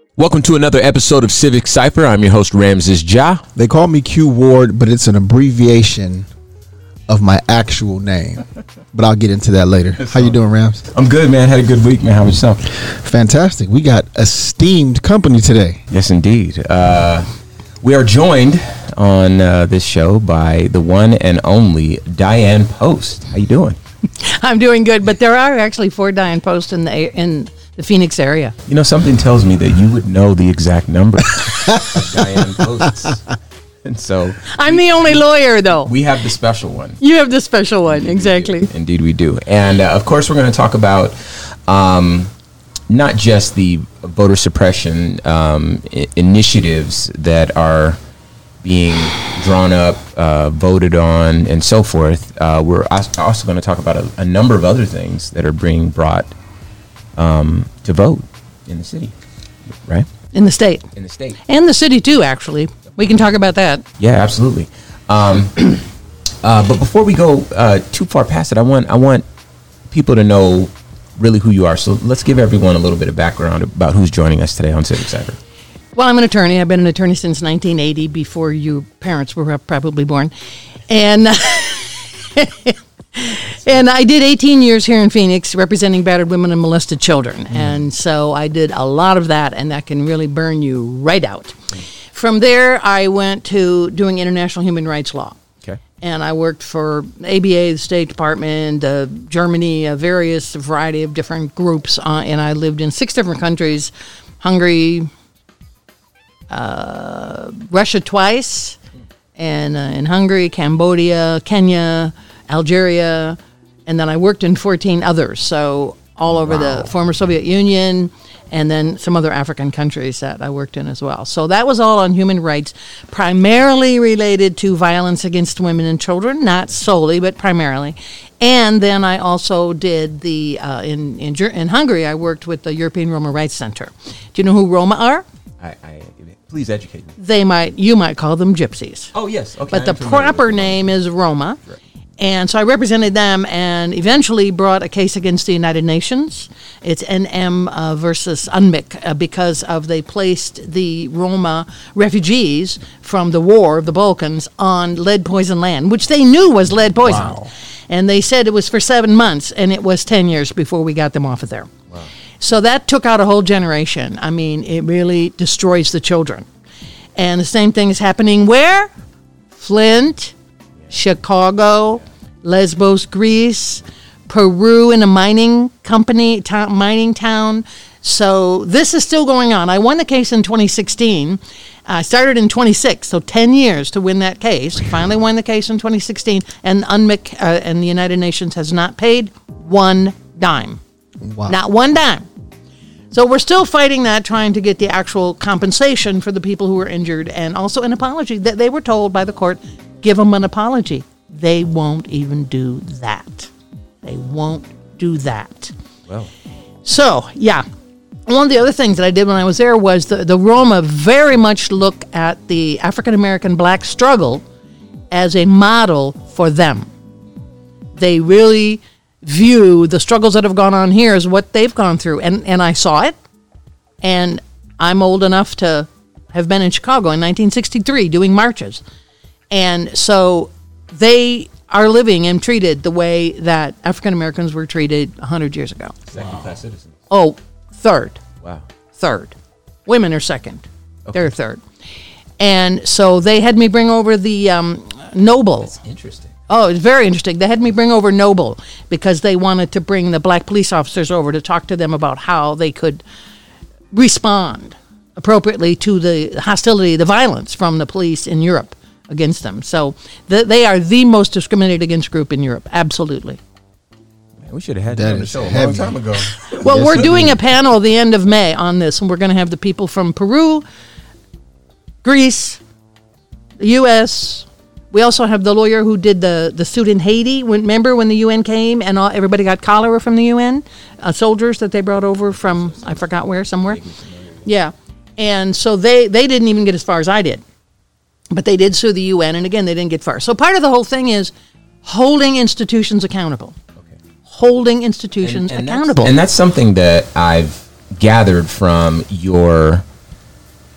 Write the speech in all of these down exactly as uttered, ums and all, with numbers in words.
Welcome to another episode of Civic Cypher. I'm your host, Ramses Ja. They call me Q Ward, but it's an abbreviation of my actual name. But I'll get into that later. How you doing, Rams? I'm good, man. Had a good week, man. How about yourself? Fantastic. We got esteemed company today. Yes, indeed. Uh, we are joined on uh, this show by the one and only Diane Post. How you doing? I'm doing good, but there are actually four Diane Post in the in the Phoenix area. You know, something tells me that you would know the exact number of Diane Posts. And so I'm the only lawyer, though. We have the special one. You have the special one, exactly. Indeed, we do. And uh, of course, we're going to talk about um, not just the voter suppression um, I- initiatives that are being drawn up, uh, voted on, and so forth. Uh, we're also going to talk about a, a number of other things that are being brought um, to vote in the city, right? In the state. In the state. And the city, too, actually. We can talk about that. Yeah, absolutely. Um, uh, but before we go uh, too far past it, I want I want people to know really who you are. So let's give everyone a little bit of background about who's joining us today on Civic Cypher. Well, I'm an attorney. I've been an attorney since nineteen eighty, before your parents were probably born. And and I did eighteen years here in Phoenix representing battered women and molested children. Mm. And so I did a lot of that, and that can really burn you right out. Mm. From there, I went to doing international human rights law. Okay. And I worked for A B A, the State Department, uh, Germany, a various variety of different groups. Uh, and I lived in six different countries: Hungary, uh, Russia twice, and uh, in Hungary, Cambodia, Kenya, Algeria, and then I worked in fourteen others. So all over wow. the former Soviet Union, and then some other African countries that I worked in as well. So that was all on human rights, primarily related to violence against women and children, not solely, but primarily. And then I also did the, uh, in, in in Hungary, I worked with the European Roma Rights Center. Do you know who Roma are? I, I Please educate me. They might, you might call them gypsies. Oh, yes. Okay. But the proper name is Roma. Right. And so I represented them and eventually brought a case against the United Nations. It's N M uh, versus U N M I C uh, because of they placed the Roma refugees from the war of the Balkans on lead poison land, which they knew was lead poison. Wow. And they said it was for seven months, and it was ten years before we got them off of there. Wow. So that took out a whole generation. I mean, it really destroys the children. And the same thing is happening where? Flint, Chicago, Lesbos, Greece, Peru in a mining company, t- mining town. So this is still going on. I won the case in twenty sixteen. I started in twenty-six, so ten years to win that case. Finally won the case in twenty sixteen, and U N M I C uh, and the United Nations has not paid one dime. Wow. Not one dime. So we're still fighting that, trying to get the actual compensation for the people who were injured, and also an apology that they were told by the court, give them an apology. They won't even do that. They won't do that. Well. So, yeah. One of the other things that I did when I was there was the, the Roma very much look at the African-American black struggle as a model for them. They really view the struggles that have gone on here as what they've gone through. And, and I saw it. And I'm old enough to have been in Chicago in nineteen sixty-three doing marches. And so they are living and treated the way that African Americans were treated one hundred years ago. Second wow. class citizens. Oh, third. Wow. Third. Women are second. Okay. They're third. And so they had me bring over the um, Noble. That's interesting. Oh, it's very interesting. They had me bring over Noble because they wanted to bring the black police officers over to talk to them about how they could respond appropriately to the hostility, the violence from the police in Europe against them. So th- they are the most discriminated against group in Europe. Absolutely. Man, we should have had that that on the show heavy. a long time ago. Well, yes, we're sir. doing a panel at the end of May on this, and we're going to have the people from Peru, Greece, the U S We also have the lawyer who did the, the suit in Haiti. When, remember when the U N came and all, everybody got cholera from the U N? Uh, soldiers that they brought over from, I forgot where, somewhere. Yeah. And so they, they didn't even get as far as I did. But they did sue the U N, and again, they didn't get far. So part of the whole thing is holding institutions accountable. Okay. Holding institutions and, and accountable. That's, and that's something that I've gathered from your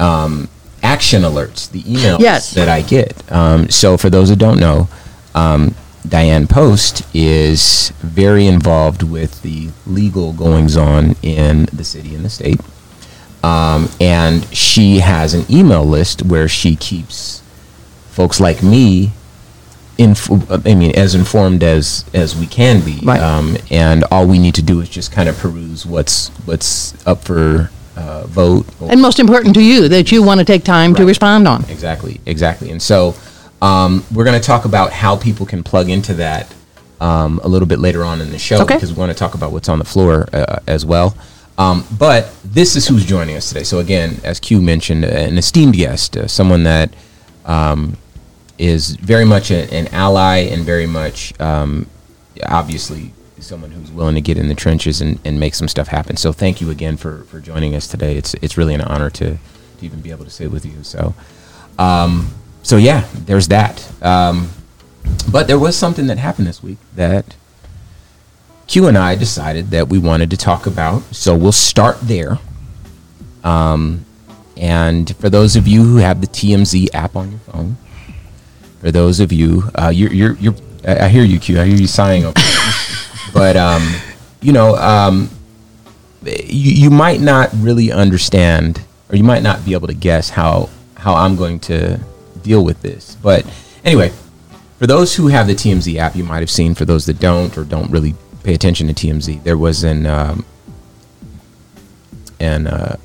um, action alerts, the emails Yes. that I get. Um, so for those who don't know, um, Diane Post is very involved with the legal goings on in the city and the state. Um, and she has an email list where she keeps folks like me Inf- I mean, as informed as as we can be, Right. um, and all we need to do is just kind of peruse what's what's up for uh, vote. And most important to you, that you want to take time to Right. respond on. Exactly, exactly. And so um, we're going to talk about how people can plug into that um, a little bit later on in the show, Okay. because we want to talk about what's on the floor uh, as well. Um, but this is who's joining us today. So again, as Q mentioned, an esteemed guest, uh, someone that um, is very much a, an ally and very much, um, obviously, someone who's willing to get in the trenches and, and make some stuff happen. So thank you again for, for joining us today. It's it's really an honor to, to even be able to sit with you. So, um, so yeah, there's that. Um, but there was something that happened this week that Q and I decided that we wanted to talk about. So we'll start there. Um, and for those of you who have the T M Z app on your phone, for those of you, uh, you're, you're, you're, I I hear you, Q. I hear you sighing over there. But, um, you know, um, you, you might not really understand, or you might not be able to guess how, how I'm going to deal with this. But anyway, for those who have the T M Z app, you might have seen, for those that don't or don't really pay attention to T M Z, there was an, um, an, uh,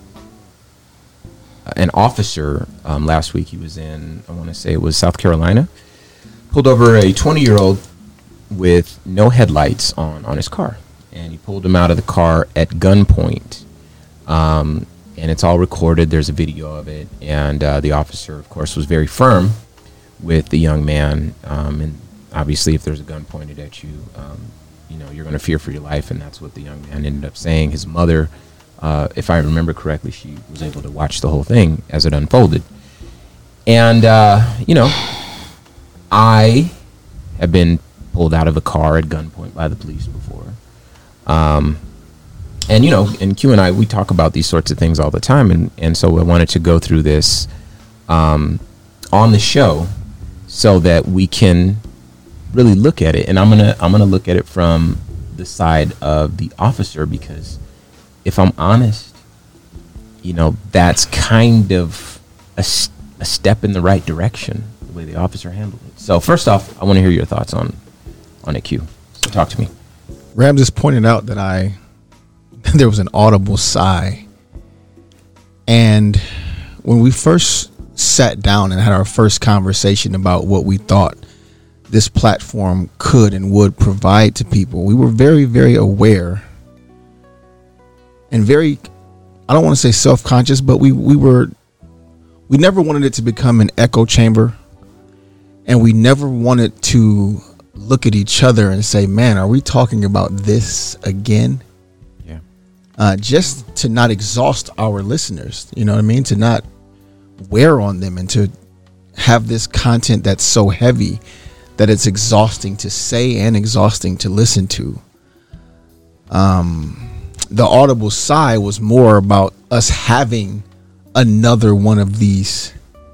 an officer um, last week. He was in, I want to say it was South Carolina, pulled over a twenty-year-old with no headlights on on his car, and he pulled him out of the car at gunpoint. Um, and it's all recorded. There's a video of it, and uh, the officer, of course, was very firm with the young man. Um, and obviously, if there's a gun pointed at you, um, you know you're going to fear for your life, and that's what the young man ended up saying. His mother, Uh, if I remember correctly, she was able to watch the whole thing as it unfolded. And, uh, you know, I have been pulled out of a car at gunpoint by the police before. Um, and, you know, and Q and I, we talk about these sorts of things all the time. And, and so I wanted to go through this um, on the show so that we can really look at it. And I'm going to I'm gonna look at it from the side of the officer, because if I'm honest, you know, that's kind of a, a step in the right direction, the way the officer handled it. So first off, I want to hear your thoughts on, on it, Q. So talk to me. Rams just pointed out that I there was an audible sigh. And when we first sat down and had our first conversation about what we thought this platform could and would provide to people, we were very, very aware and very, I don't want to say self-conscious, but we, we were, we never wanted it to become an echo chamber. And we never wanted to look at each other and say, man, are we talking about this again? Yeah. Uh, just to not exhaust our listeners, you know what I mean? To not wear on them and to have this content that's so heavy that it's exhausting to say and exhausting to listen to. Um, the audible sigh was more about us having another one of these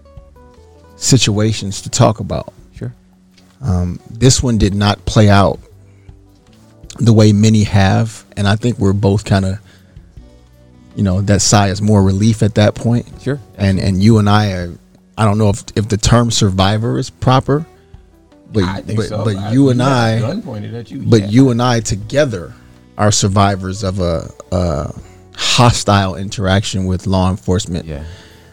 situations to talk about. Sure. Um, this one did not play out the way many have, and I think we're both kind of, you know, that sigh is more relief at that point. Sure. And and you and I are, I don't know if if the term survivor is proper, but I think but, so. but I- you and had a I, gun pointed at you. but yeah. you and I together are survivors of a, a hostile interaction with law enforcement. Yeah.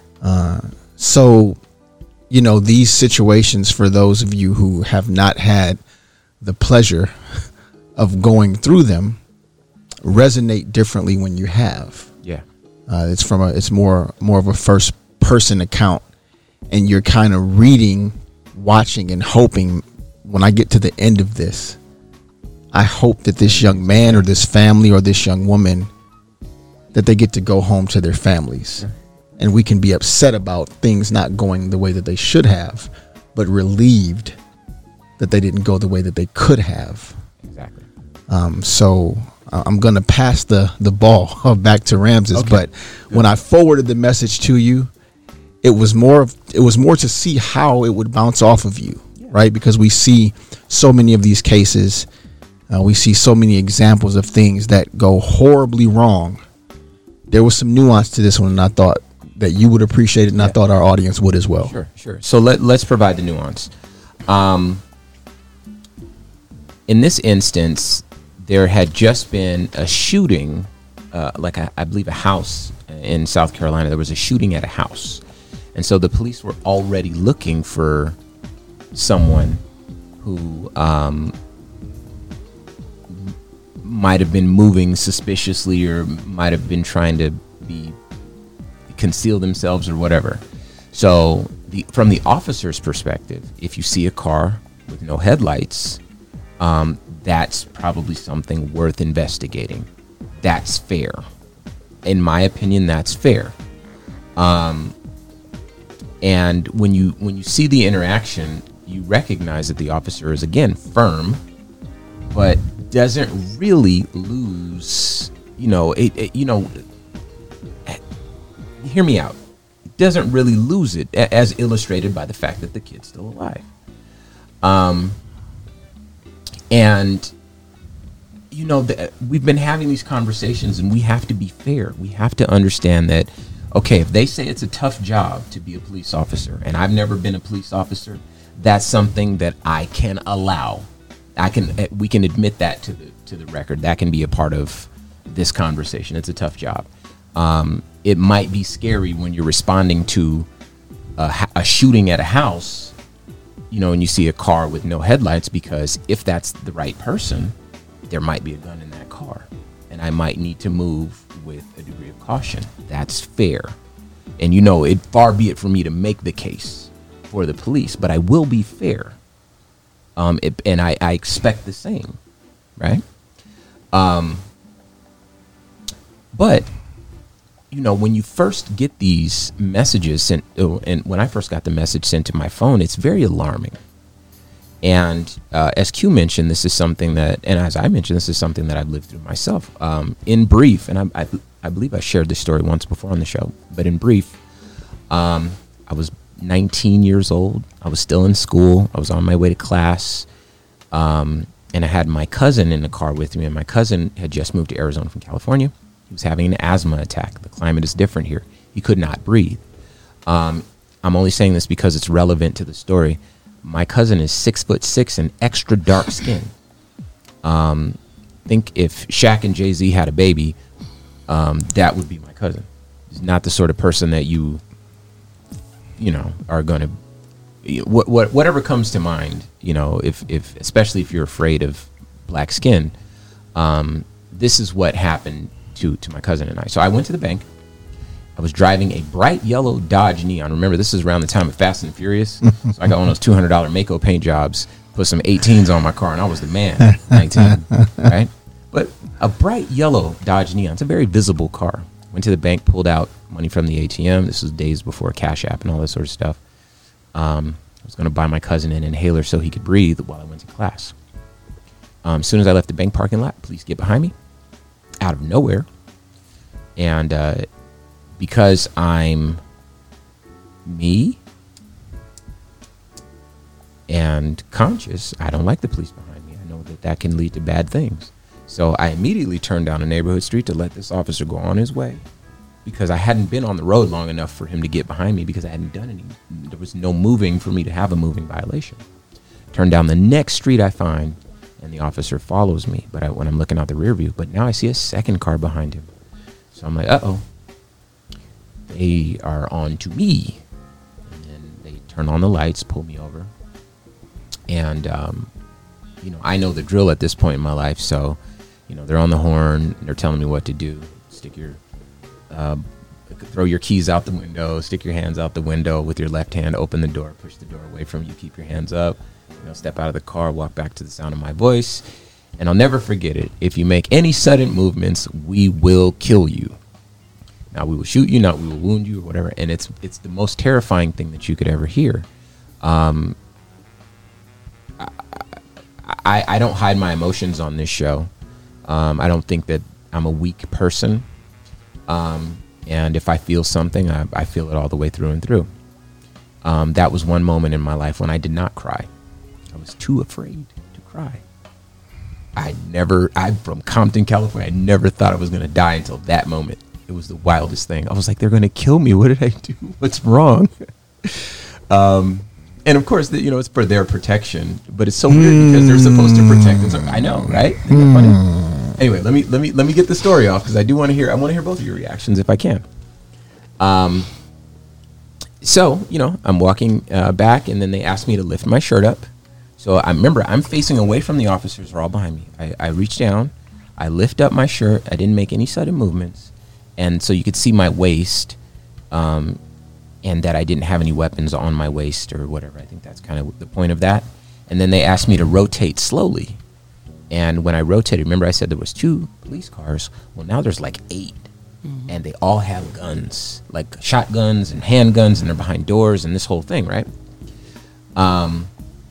So, you know, these situations, for those of you who have not had the pleasure of going through them, resonate differently when you have. Yeah. Uh, it's from a, it's more, more of a first person account, and you're kind of reading, watching, and hoping when I get to the end of this, I hope that this young man or this family or this young woman, that they get to go home to their families. And we can be upset about things not going the way that they should have, but relieved that they didn't go the way that they could have. Exactly. Um, so uh, I'm going to pass the, the ball back to Ramses. Okay. But when I forwarded the message to you it was more of, it was more to see how it would bounce off of you, yeah. right? Because we see so many of these cases, uh, we see so many examples of things that go horribly wrong. There was some nuance to this one, and I thought that you would appreciate it, and yeah. I thought our audience would as well. Sure, sure. So let let's provide the nuance. Um, in this instance, there had just been a shooting, uh, like a, I believe a house in South Carolina. There was a shooting at a house. And so the police were already looking for someone who um, might have been moving suspiciously or might have been trying to be conceal themselves or whatever. So the, from the officer's perspective, if you see a car with no headlights, um, that's probably something worth investigating. That's fair. In my opinion, that's fair. Um, and when you when you see the interaction, you recognize that the officer is, again, firm, but doesn't really lose, you know, it, it you know, hear me out. Doesn't really lose it, as illustrated by the fact that the kid's still alive. Um, and, you know, the, we've been having these conversations, and we have to be fair. We have to understand that, okay, if they say it's a tough job to be a police officer, and I've never been a police officer, that's something that I can allow. I can, we can admit that to the to the record. That can be a part of this conversation. It's a tough job. Um, it might be scary when you're responding to a, a shooting at a house, you know, and you see a car with no headlights, because if that's the right person, there might be a gun in that car, and I might need to move with a degree of caution. That's fair. And, you know, it far be it for me to make the case for the police, but I will be fair. Um, it, and I, I expect the same, right? Um, but, you know, when you first get these messages sent, oh, and when I first got the message sent to my phone, it's very alarming. And uh, as Q mentioned, this is something that, and as I mentioned, this is something that I've lived through myself. Um, in brief, and I, I, I believe I shared this story once before on the show, but in brief, um, I was nineteen years old. I was still in school. I was on my way to class. Um, and I had my cousin in the car with me, and my cousin had just moved to Arizona from California. He was having an asthma attack. The climate is different here. He could not breathe. Um, I'm only saying this because it's relevant to the story. My cousin is six foot six and extra dark skin. Um, think if Shaq and Jay-Z had a baby, um, that would be my cousin. He's not the sort of person that you, you know, are going to, what, what, whatever comes to mind, you know, if, if, especially if you're afraid of black skin, um, this is what happened to, to my cousin and I. So I went to the bank. I was driving a bright yellow Dodge Neon. Remember, this is around the time of Fast and Furious. So I got one of those two hundred dollars Mako paint jobs, put some eighteens on my car, and I was the man, nineteen, right? But a bright yellow Dodge Neon. It's a very visible car. Went to the bank, pulled out money from the A T M. This was days before Cash App and all that sort of stuff. Um, I was going to buy my cousin an inhaler so he could breathe while I went to class. Um, as soon as I left the bank parking lot, police get behind me out of nowhere. And uh, because I'm me and conscious, I don't like the police behind me. I know that that can lead to bad things. So I immediately turned down a neighborhood street to let this officer go on his way, because I hadn't been on the road long enough for him to get behind me, because I hadn't done any. There was no moving for me to have a moving violation. Turn down the next street I find, and the officer follows me. But I, when I'm looking out the rear view, but now I see a second car behind him. So I'm like, uh-oh. They are on to me. And then they turn on the lights, pull me over. And, um, you know, I know the drill at this point in my life. So, you know, they're on the horn. They're telling me what to do. Stick your, uh, throw your keys out the window. Stick your hands out the window with your left hand. Open the door. Push the door away from you. Keep your hands up. You know, step out of the car. Walk back to the sound of my voice. And I'll never forget it. If you make any sudden movements, we will kill you. Now, we will shoot you, not we will wound you, or whatever. And it's it's the most terrifying thing that you could ever hear. Um, I, I, I don't hide my emotions on this show. Um, I don't think that I'm a weak person. Um, And if I feel something, I, I feel it all the way through and through. Um, that was one moment in my life when I did not cry. I was too afraid to cry. I never, I'm from Compton, California. I never thought I was going to die until that moment. It was the wildest thing. I was like, they're going to kill me. What did I do? What's wrong? um, and of course, the, you know, it's for their protection, but it's so weird because they're supposed to protect us. I know, right? Isn't that funny? Anyway, let me, let me, let me get the story off because I do want to hear, I want to hear both of your reactions if I can. Um, so, you know, I'm walking uh, back and then they asked me to lift my shirt up. So I remember I'm facing away from the officers who are all behind me. I, I reach down, I lift up my shirt. I didn't make any sudden movements. And so you could see my waist um, and that I didn't have any weapons on my waist or whatever. I think that's kind of the point of that. And then they asked me to rotate slowly. And when I rotated, remember I said there was two police cars. Well, now there's like eight. Mm-hmm. And they all have guns, like shotguns and handguns, and they're behind doors and this whole thing, right? Um.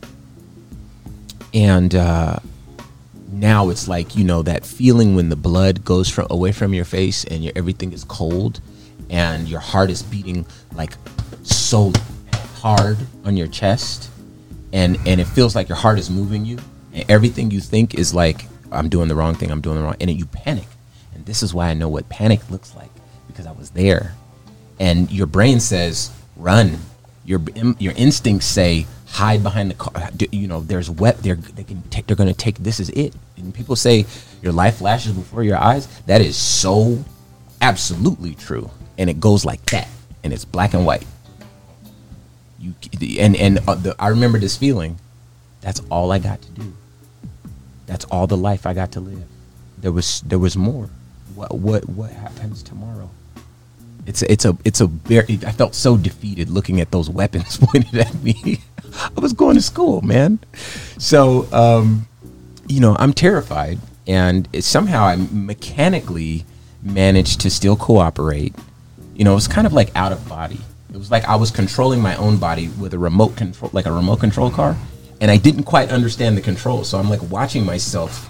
And uh, now it's like, you know, that feeling when the blood goes from away from your face and your, everything is cold and your heart is beating like so hard on your chest. And, and it feels like your heart is moving you. And everything you think is like, I'm doing the wrong thing. I'm doing the wrong. And then you panic. And this is why I know what panic looks like, because I was there. And your brain says, run. Your, your instincts say, hide behind the car. You know, there's wet. They're they can take. They're going to take. This is it. And people say your life flashes before your eyes. That is so absolutely true. And it goes like that. And it's black and white. You and and uh, the, I remember this feeling. That's all I got to do. That's all the life I got to live. There was there was more. What what what happens tomorrow? It's a, it's a it's a very. I felt so defeated looking at those weapons pointed at me. I was going to school, man. So, um, you know, I'm terrified, and it, somehow I mechanically managed to still cooperate. You know, it was kind of like out of body. It was like I was controlling my own body with a remote control, like a remote control car, and I didn't quite understand the control. So I'm like watching myself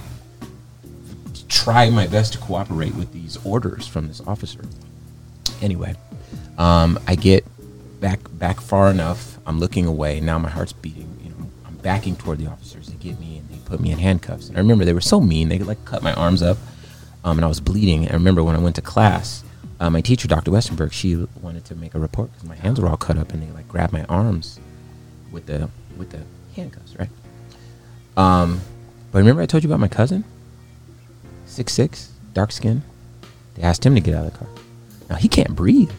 try my best to cooperate with these orders from this officer. Anyway, um, I get back back far enough. I'm looking away. Now my heart's beating. You know, I'm backing toward the officers. They get me and they put me in handcuffs. And I remember they were so mean. They could like cut my arms up, um, and I was bleeding. I remember when I went to class, uh, my teacher, Doctor Westenberg, she wanted to make a report because my hands were all cut up, and they like grabbed my arms with the with the handcuffs, right? Um, but remember I told you about my cousin, six six, dark skin. They asked him to get out of the car. Now he can't breathe.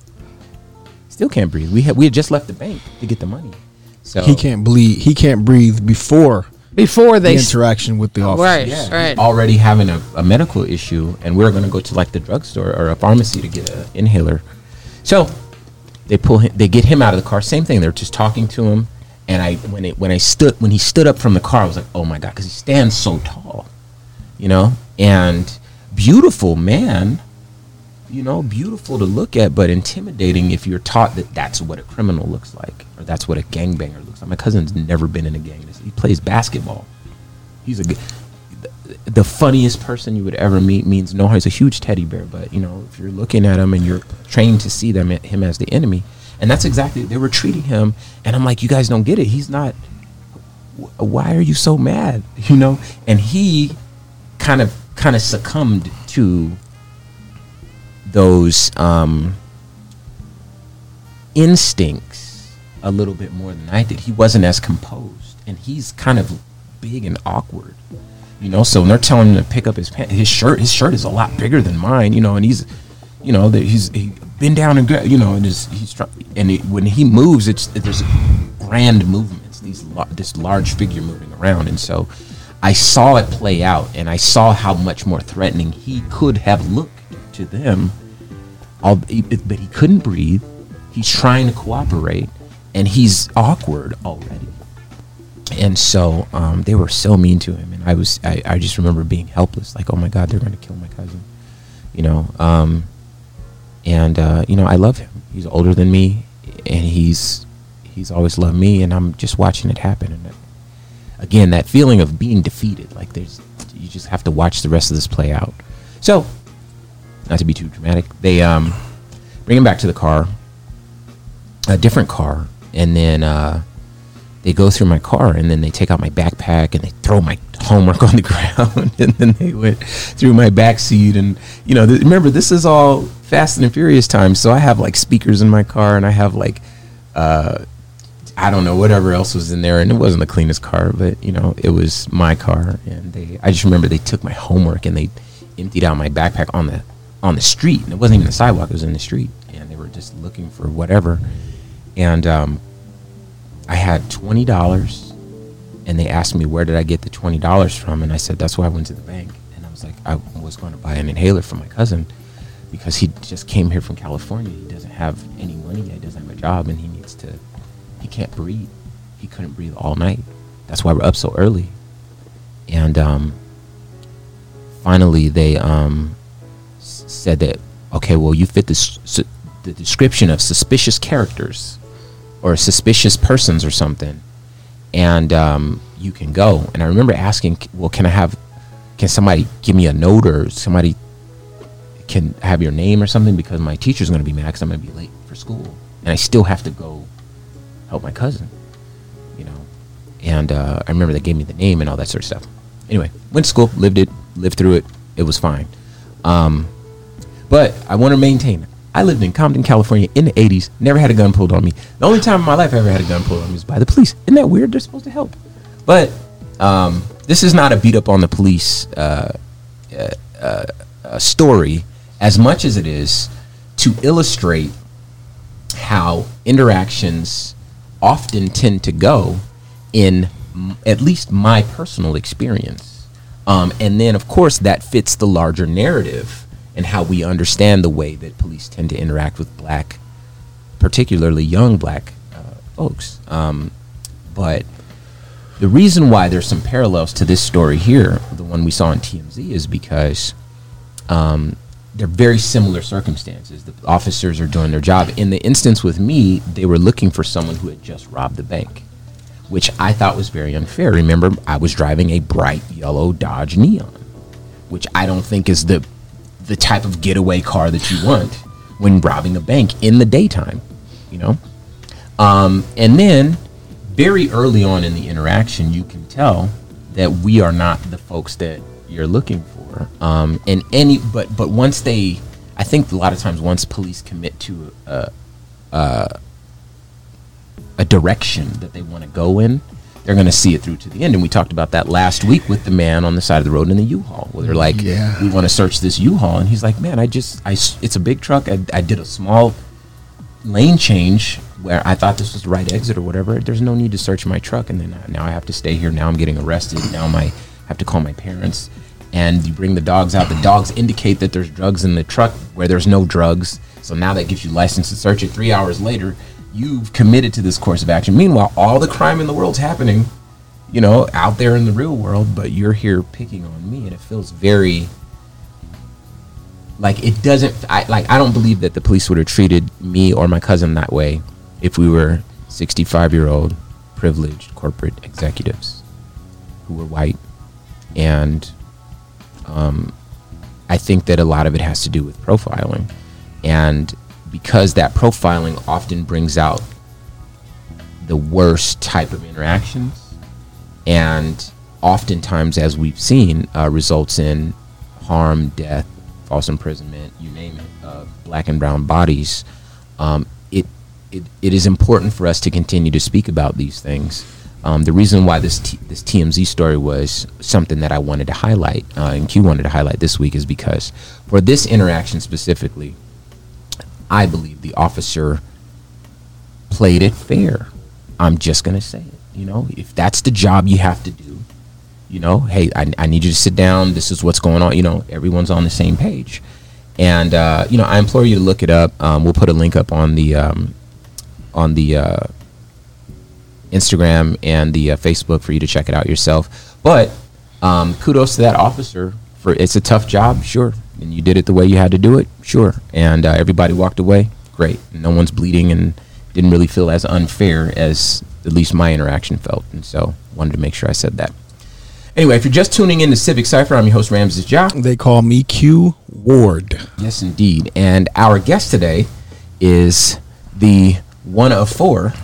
Still can't breathe. We had we had just left the bank to get the money, so he can't bleed. He can't breathe before before they the interaction with the officer. Right, yeah, right. Already having a, a medical issue, and we we're going to go to like the drugstore or a pharmacy to get an inhaler. So they pull him. They get him out of the car. Same thing. They're just talking to him, and I when it when I stood when he stood up from the car, I was like, oh my god, because he stands so tall, you know, and beautiful man. You know, beautiful to look at, but intimidating if you're taught that that's what a criminal looks like, or that's what a gangbanger looks like. My cousin's never been in a gang. He plays basketball. He's a the funniest person you would ever meet. Means no harm. He's a huge teddy bear, but you know, if you're looking at him and you're trained to see them him as the enemy, and that's exactly they were treating him. And I'm like, you guys don't get it. He's not. Why are you so mad? You know, and he kind of kind of succumbed to those um, instincts a little bit more than I did. He wasn't as composed, and he's kind of big and awkward, you know. So when they're telling him to pick up his pants, his shirt, his shirt is a lot bigger than mine, you know. And he's, you know, that he's he bend down and grab, you know, and his, he's trying. And it, when he moves, it's there's grand movements, these this large figure moving around, and so I saw it play out, and I saw how much more threatening he could have looked to them. All, but he couldn't breathe. He's trying to cooperate, and he's awkward already. And so um, they were so mean to him, and I was I, I just remember being helpless, like, oh my God, they're going to kill my cousin, you know. Um, and uh, you know, I love him. He's older than me, and he's he's always loved me, and I'm just watching it happen. And uh, again, that feeling of being defeated, like there's you just have to watch the rest of this play out. So. Not to be too dramatic, they um bring him back to the car, a different car, and then uh, they go through my car, and then they take out my backpack and they throw my homework on the ground, and then they went through my back seat. And you know, th- remember, this is all Fast and Furious time, so I have like speakers in my car, and I have like uh, I don't know, whatever else was in there, and it wasn't the cleanest car, but you know, it was my car. And they, I just remember they took my homework and they emptied out my backpack on the on the street, and it wasn't even the sidewalk; it was in the street, and they were just looking for whatever. And um, I had twenty dollars, and they asked me where did I get the twenty dollars from, and I said that's why I went to the bank. And I was like, I was going to buy an inhaler for my cousin because he just came here from California. He doesn't have any money yet, he doesn't have a job, and he needs to. He can't breathe. He couldn't breathe all night. That's why we're up so early. And um, finally, they um, s- said that, okay, well, you fit the, su- the description of suspicious characters or suspicious persons or something, and um, you can go. And I remember asking, well, can I have, can somebody give me a note, or somebody can have your name or something, because my teacher's going to be mad because I'm going to be late for school, and I still have to go help my cousin, you know. And uh, I remember they gave me the name and all that sort of stuff. Anyway, went to school, lived it, lived through it. It was fine. Um, but I want to maintain, I lived in Compton, California in the eighties, never had a gun pulled on me. The only time in my life I ever had a gun pulled on me was by the police. Isn't that weird? They're supposed to help. But um, this is not a beat up on the police uh, uh, uh, uh, story as much as it is to illustrate how interactions often tend to go in m- at least my personal experience. Um, and then, of course, that fits the larger narrative and how we understand the way that police tend to interact with black, particularly young black uh, folks. Um, but the reason why there's some parallels to this story here, the one we saw on T M Z, is because um, they're very similar circumstances. The officers are doing their job. In the instance with me, they were looking for someone who had just robbed the bank, which I thought was very unfair. Remember, I was driving a bright yellow Dodge Neon, which I don't think is the the type of getaway car that you want when robbing a bank in the daytime, you know? Um, and then very early on in the interaction, you can tell that we are not the folks that you're looking for. Um, and any, but but once they, I think a lot of times once police commit to a a, a direction that they want to go in, they're going to see it through to the end. And we talked about that last week with the man on the side of the road in the U-Haul, where they're like, Yeah. we want to search this U-Haul, and he's like, man, I just, I, s- it's a big truck. I, I did a small lane change where I thought this was the right exit or whatever. There's no need to search my truck, and then uh, now I have to stay here. Now I'm getting arrested. Now I have to call my parents. And you bring the dogs out. The dogs indicate that there's drugs in the truck where there's no drugs. So now that gives you license to search it. Three hours later, you've committed to this course of action. Meanwhile, all the crime in the world's happening, you know, out there in the real world, but you're here picking on me, and it feels very like it doesn't. I like I don't believe that the police would have treated me or my cousin that way if we were sixty-five-year-old privileged corporate executives who were white. And um, I think that a lot of it has to do with profiling, and because that profiling often brings out the worst type of interactions, and oftentimes, as we've seen, uh, results in harm, death, false imprisonment, you name it, of black and brown bodies. Um, it, it it is important for us to continue to speak about these things. Um, the reason why this T- this T M Z story was something that I wanted to highlight, uh, and Q wanted to highlight this week, is because for this interaction specifically, I believe the officer played it fair. I'm just going to say it. You know, if that's the job you have to do, you know, hey, I, I need you to sit down. This is what's going on. You know, everyone's on the same page. And, uh, you know, I implore you to look it up. Um, we'll put a link up on the um, on the uh, Instagram and the uh, Facebook for you to check it out yourself. But um, kudos to that officer. For it's a tough job, sure. And you did it the way you had to do it, sure. And uh, everybody walked away, great. No one's bleeding and didn't really feel as unfair as at least my interaction felt. And so wanted to make sure I said that. Anyway, if you're just tuning in to Civic Cypher, I'm your host, Ramses Ja. They call me Q Ward. Yes, indeed. And our guest today is the one of four,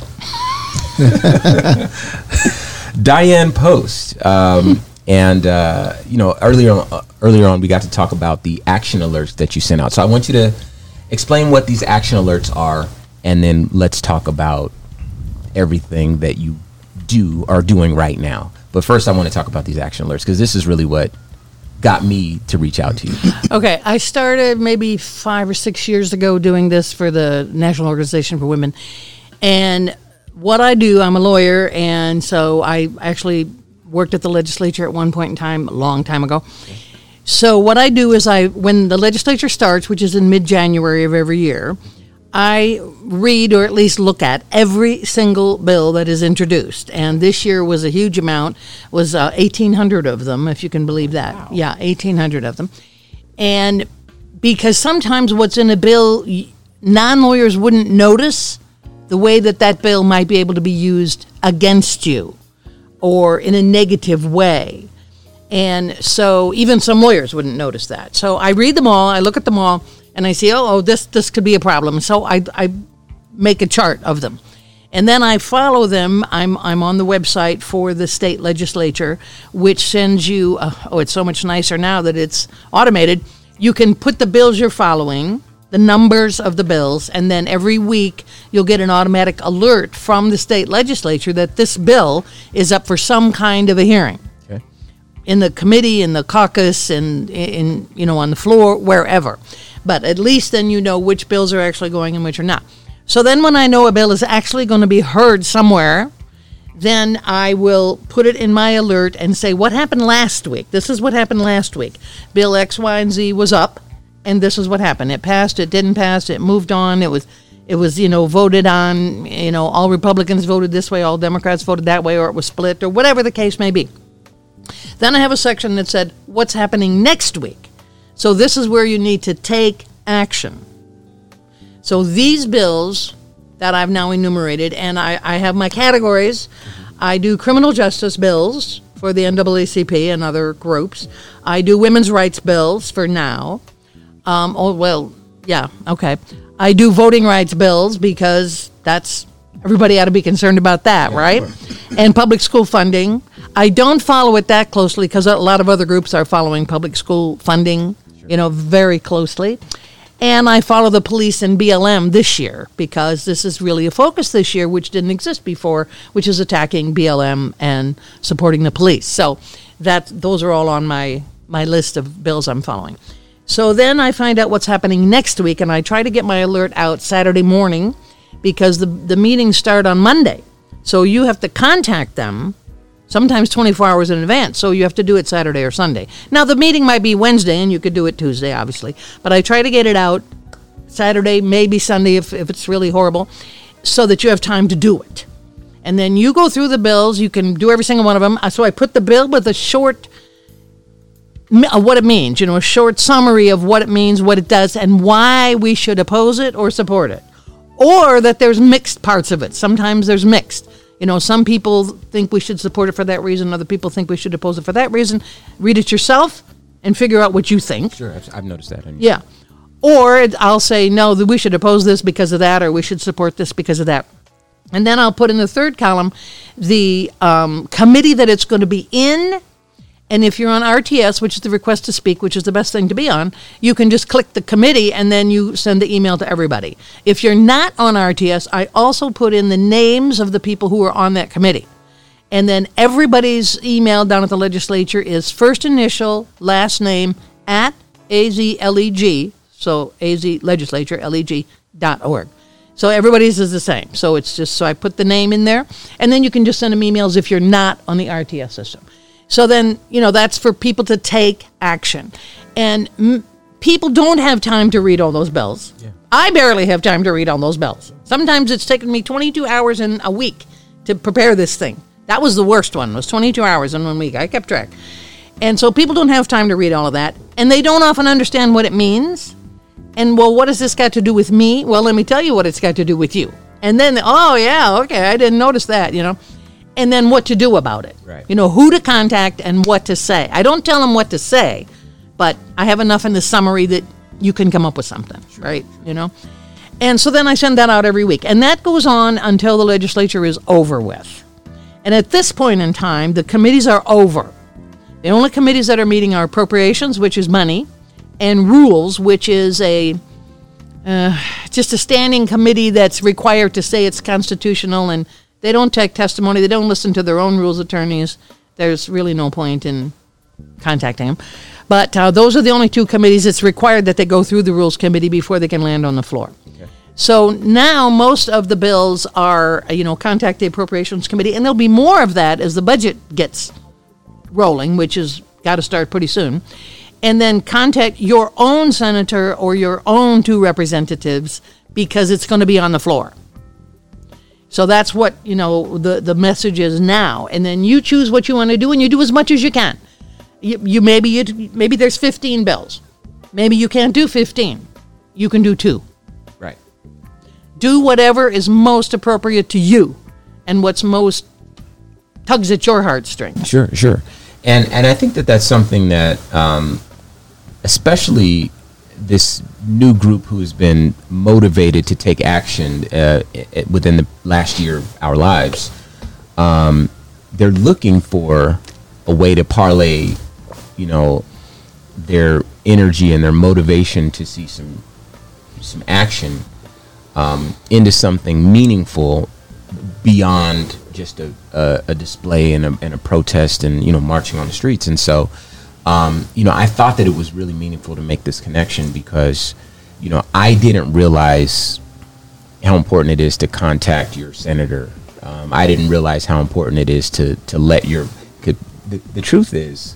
Diane Post. Um, and, uh, you know, earlier on, uh, earlier on, we got to talk about the action alerts that you sent out. So I want you to explain what these action alerts are, and then let's talk about everything that you do are doing right now. But first, I want to talk about these action alerts, because this is really what got me to reach out to you. Okay, I started maybe five or six years ago doing this for the National Organization for Women. And what I do, I'm a lawyer, and so I actually worked at the legislature at one point in time, a long time ago. So what I do is I, when the legislature starts, which is in mid-January of every year, I read or at least look at every single bill that is introduced. And this year was a huge amount, was uh, eighteen hundred of them, if you can believe that. Wow. Yeah, eighteen hundred of them. And because sometimes what's in a bill, non-lawyers wouldn't notice the way that that bill might be able to be used against you or in a negative way. And so even some lawyers wouldn't notice that. So I read them all, I look at them all, and I see, oh, oh, this this could be a problem. So I, I make a chart of them. And then I follow them. I'm I'm on the website for the state legislature, which sends you, uh, oh, it's so much nicer now that it's automated. You can put the bills you're following, the numbers of the bills, and then every week you'll get an automatic alert from the state legislature that this bill is up for some kind of a hearing. Okay. In the committee, in the caucus, and in, you know, on the floor, wherever. But at least then you know which bills are actually going and which are not. So then when I know a bill is actually going to be heard somewhere, then I will put it in my alert and say, what happened last week? This is what happened last week. Bill X, Y, and Z was up, and this is what happened. It passed, it didn't pass, it moved on, it was, it was, you know, voted on, you know, all Republicans voted this way, all Democrats voted that way, or it was split, or whatever the case may be. Then I have a section that said, what's happening next week? So this is where you need to take action. So these bills that I've now enumerated, and I, I have my categories. I do criminal justice bills for the N double A C P and other groups. I do women's rights bills for now. Um, oh, well, yeah, okay. I do voting rights bills because that's, everybody ought to be concerned about that, yeah, right? Sure. And public school funding. I don't follow it that closely because a lot of other groups are following public school funding, you know, very closely. And I follow the police and B L M this year because this is really a focus this year, which didn't exist before, which is attacking B L M and supporting the police. So that those are all on my, my list of bills I'm following. So then I find out what's happening next week, and I try to get my alert out Saturday morning because the, the meetings start on Monday. So you have to contact them sometimes twenty-four hours in advance, so you have to do it Saturday or Sunday. Now, the meeting might be Wednesday, and you could do it Tuesday, obviously, but I try to get it out Saturday, maybe Sunday if, if it's really horrible, so that you have time to do it. And then you go through the bills. You can do every single one of them. So I put the bill with a short, what it means, you know, a short summary of what it means, what it does, and why we should oppose it or support it. Or that there's mixed parts of it. Sometimes there's mixed. You know, some people think we should support it for that reason. Other people think we should oppose it for that reason. Read it yourself and figure out what you think. Sure, I've, I've noticed that. Yeah. Or it, I'll say, no, that we should oppose this because of that, or we should support this because of that. And then I'll put in the third column the um, committee that it's going to be in. And if you're on R T S, which is the request to speak, which is the best thing to be on, you can just click the committee and then you send the email to everybody. If you're not on R T S, I also put in the names of the people who are on that committee. And then everybody's email down at the legislature is first initial, last name, at A Z L E G, so A Z Legislature, L E G dot org. So everybody's is the same. So it's just, so I put the name in there. And then you can just send them emails if you're not on the R T S system. So then, you know, that's for people to take action. And m- people don't have time to read all those bills. Yeah. I barely have time to read all those bills. Sometimes it's taken me twenty-two hours in a week to prepare this thing. That was the worst one. It was twenty-two hours in one week. I kept track. And so people don't have time to read all of that. And they don't often understand what it means. And, well, what has this got to do with me? Well, let me tell you what it's got to do with you. And then, oh, yeah, okay, I didn't notice that, you know. And then what to do about it. Right. You know, who to contact and what to say. I don't tell them what to say, but I have enough in the summary that you can come up with something, sure. Right? You know? And so then I send that out every week. And that goes on until the legislature is over with. And at this point in time, the committees are over. The only committees that are meeting are appropriations, which is money, and rules, which is a uh, just a standing committee that's required to say it's constitutional, and they don't take testimony. They don't listen to their own rules attorneys. There's really no point in contacting them. But uh, those are the only two committees. It's required that they go through the rules committee before they can land on the floor. Okay. So now most of the bills are, you know, contact the appropriations committee, and there'll be more of that as the budget gets rolling, which has got to start pretty soon. And then contact your own senator or your own two representatives, because it's going to be on the floor. So that's what, you know, the, the message is now. And then you choose what you want to do, and you do as much as you can. You, you maybe you, maybe there's fifteen bills. Maybe you can't do fifteen. You can do two. Right. Do whatever is most appropriate to you and what's most tugs at your heartstrings. Sure, sure. And and I think that that's something that, um, especially this new group who has been motivated to take action uh, within the last year of our lives, um, they're looking for a way to parlay, you know, their energy and their motivation to see some some action um, into something meaningful beyond just a, a, a display and a, and a protest and, you know, marching on the streets. And so, um, you know, I thought that it was really meaningful to make this connection because, you know, I didn't realize how important it is to contact your senator. Um, I didn't realize how important it is to, to let your, could, the, the truth is,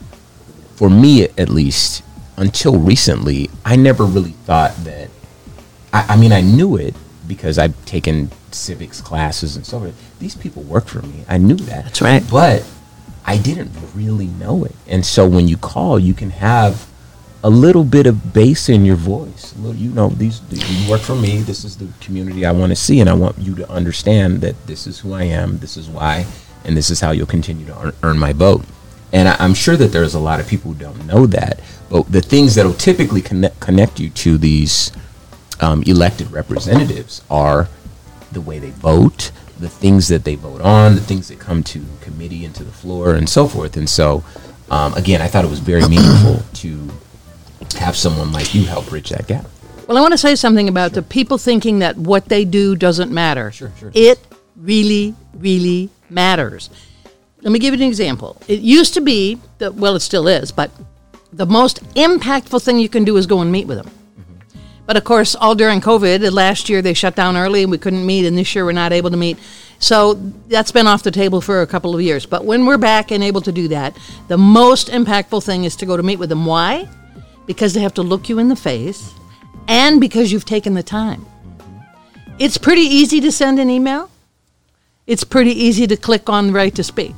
for me at least, until recently, I never really thought that, I, I mean, I knew it because I've taken civics classes and so forth. These people work for me. I knew that. That's right. But I didn't really know it. And so when you call, you can have a little bit of bass in your voice. A little, you know, these you work for me. This is the community I want to see, and I want you to understand that this is who I am, this is why, and this is how you'll continue to earn, earn my vote. And I, I'm sure that there's a lot of people who don't know that. But the things that will typically connect, connect you to these um, elected representatives are the way they vote, the things that they vote on, the things that come to committee and to the floor, and so forth. And so, um, again, I thought it was very meaningful to have someone like you help bridge that gap. Well, I want to say something about sure. the people thinking that what they do doesn't matter. Sure, sure. It really, really matters. Let me give you an example. It used to be, that, well, it still is, but the most impactful thing you can do is go and meet with them. Mm-hmm. But, of course, all during COVID, last year they shut down early and we couldn't meet, and this year we're not able to meet. So that's been off the table for a couple of years. But when we're back and able to do that, the most impactful thing is to go to meet with them. Why? Because they have to look you in the face, and because you've taken the time. Mm-hmm. It's pretty easy to send an email. It's pretty easy to click on right to speak.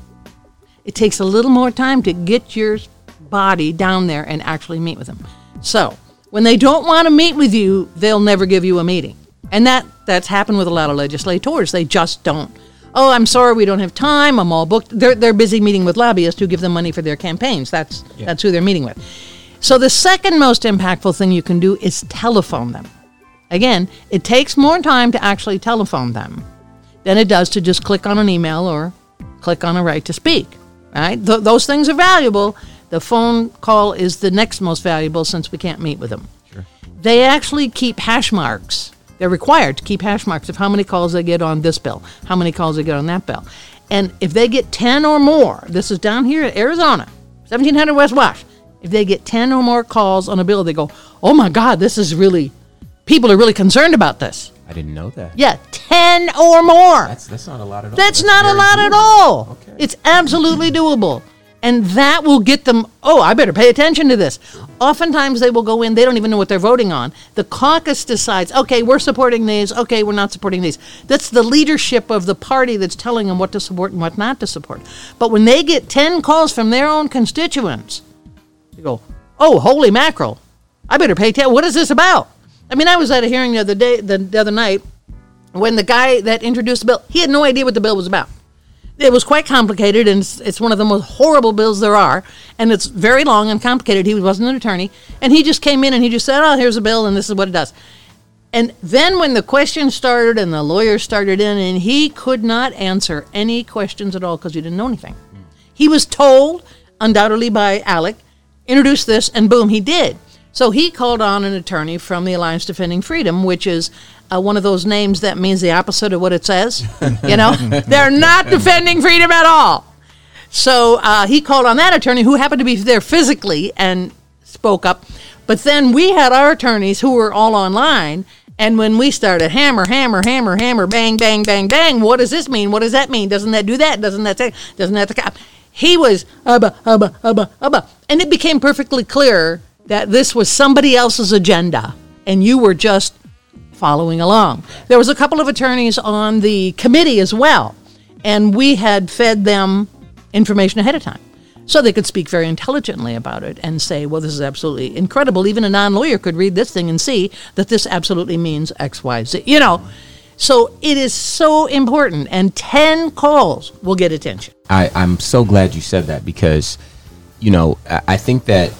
It takes a little more time to get your body down there and actually meet with them. So when they don't want to meet with you, they'll never give you a meeting. And that, that's happened with a lot of legislators. They just don't. Oh, I'm sorry, we don't have time. I'm all booked. They're, they're busy meeting with lobbyists who give them money for their campaigns. That's, yeah. that's who they're meeting with. So the second most impactful thing you can do is telephone them. Again, it takes more time to actually telephone them than it does to just click on an email or click on a right to speak. Right? Th- those things are valuable. The phone call is the next most valuable since we can't meet with them. Sure. They actually keep hash marks. They're required to keep hash marks of how many calls they get on this bill, how many calls they get on that bill. And if they get ten or more, this is down here in Arizona, seventeen hundred West Wash, if they get ten or more calls on a bill, they go, oh my God, this is really, people are really concerned about this. I didn't know that. Yeah, ten or more. That's that's not a lot at all. That's, that's not a lot doable. at all. Okay. It's absolutely doable. And that will get them, oh, I better pay attention to this. Oftentimes they will go in, they don't even know what they're voting on. The caucus decides, okay, we're supporting these, okay, we're not supporting these. That's the leadership of the party that's telling them what to support and what not to support. But when they get ten calls from their own constituents, they go, oh, holy mackerel, I better pay attention. What is this about? I mean, I was at a hearing the other day, the, the other night, when the guy that introduced the bill, he had no idea what the bill was about. It was quite complicated, and it's, it's one of the most horrible bills there are, and it's very long and complicated. He wasn't an attorney, and he just came in and he just said, oh, here's a bill, and this is what it does. And then when the questions started and the lawyers started in, and he could not answer any questions at all because he didn't know anything. He was told, undoubtedly by Alec, introduce this, and boom, he did. So he called on an attorney from the Alliance Defending Freedom, which is uh, one of those names that means the opposite of what it says. You know, they're not defending freedom at all. So uh, he called on that attorney who happened to be there physically and spoke up. But then we had our attorneys who were all online. And when we started hammer, hammer, hammer, hammer, bang, bang, bang, bang, what does this mean? What does that mean? Doesn't that do that? Doesn't that say? Doesn't that the cop? He was ubba, ubba, ubba, ubba. And it became perfectly clear that this was somebody else's agenda. And you were just following along. There was a couple of attorneys on the committee as well. And we had fed them information ahead of time so they could speak very intelligently about it and say, well, this is absolutely incredible. Even a non-lawyer could read this thing and see that this absolutely means X, Y, Z. You know, so it is so important, and ten calls will get attention. I, I'm so glad you said that because, you know, I, I think that,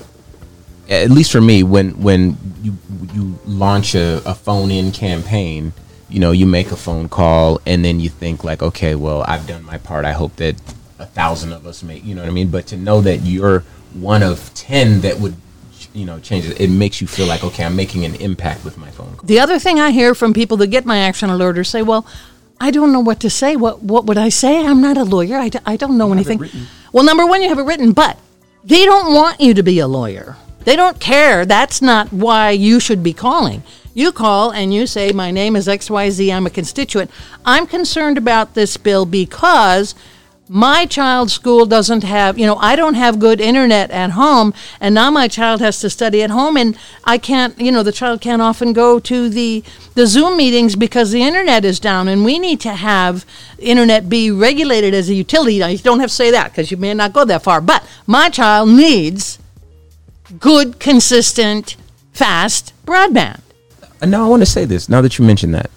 at least for me, when when you you launch a, a phone-in campaign, you know, you make a phone call and then you think like, okay, well, I've done my part. I hope that a thousand of us make, you know what I mean? But to know that you're one of ten that would, you know, change it, it makes you feel like, okay, I'm making an impact with my phone call. The other thing I hear from people that get my action alert or say, well, I don't know what to say. What what would I say? I'm not a lawyer. I, d- I don't know anything. Well, number one, you have it written, but they don't want you to be a lawyer. They don't care. That's not why you should be calling. You call and you say, my name is X Y Z. I'm a constituent. I'm concerned about this bill because my child's school doesn't have, you know, I don't have good internet at home, and now my child has to study at home, and I can't, you know, the child can't often go to the, the Zoom meetings because the internet is down, and we need to have internet be regulated as a utility. Now, you don't have to say that because you may not go that far, but my child needs good, consistent, fast broadband. And now I want to say this, now that you mentioned that.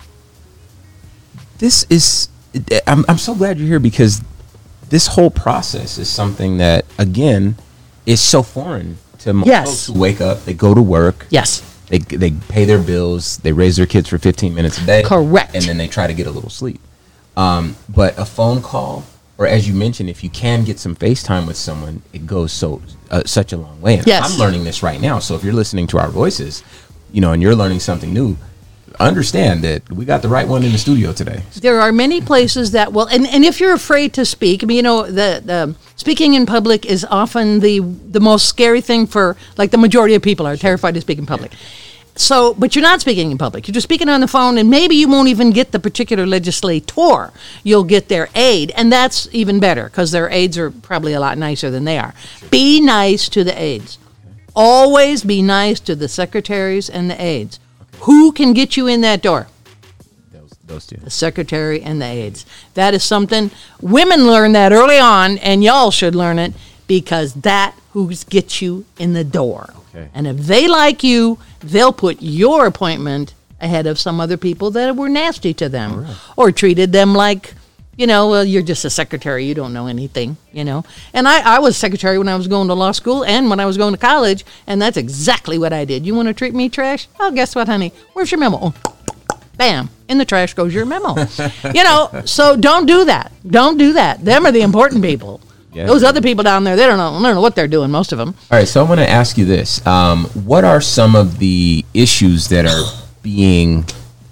This is, I'm, I'm so glad you're here because this whole process is something that, again, is so foreign to most Yes. folks who wake up, they go to work, Yes. they they pay their bills, they raise their kids for fifteen minutes a day. Correct. And then they try to get a little sleep. Um, but a phone call, or as you mentioned, if you can get some FaceTime with someone, it goes so uh, such a long way. And Yes. I'm learning this right now. So if you're listening to our voices, you know, and you're learning something new, understand that we got the right one in the studio today. There are many places that will, and, and if you're afraid to speak, I mean, you know, the, the speaking in public is often the the most scary thing for, like, the majority of people are terrified to speak in public. So, but you're not speaking in public. You're just speaking on the phone, and maybe you won't even get the particular legislator. You'll get their aide, and that's even better because their aides are probably a lot nicer than they are. Be nice to the aides. Always be nice to the secretaries and the aides. Who can get you in that door? Those, those two. The secretary and the aides. That is something, women learn that early on, and y'all should learn it because that who gets you in the door. Okay. And if they like you, they'll put your appointment ahead of some other people that were nasty to them right. or treated them like, you know, well, you're just a secretary. You don't know anything, you know. And I, I was secretary when I was going to law school and when I was going to college, and that's exactly what I did. You want to treat me trash? Oh, guess what, honey? Where's your memo? Oh, bam. In the trash goes your memo. You know, so don't do that. Don't do that. Them are the important people. Yeah. Those other people down there, they don't know, they don't know what they're doing, most of them. All right, so I want to ask you this. Um, what are some of the issues that are being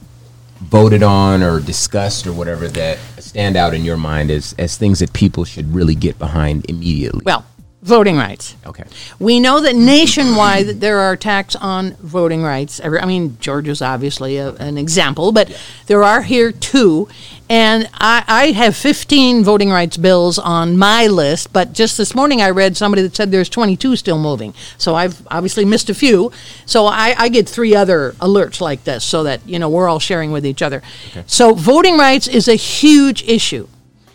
voted on or discussed or whatever that stand out in your mind as, as things that people should really get behind immediately? Well, voting rights. Okay. We know that nationwide that there are attacks on voting rights. I mean, Georgia's obviously a, an example, but yeah. there are here too. And I, I have fifteen voting rights bills on my list, but just this morning I read somebody that said there's twenty-two still moving. So I've obviously missed a few. So I, I get three other alerts like this so that, you know, we're all sharing with each other. Okay. So voting rights is a huge issue.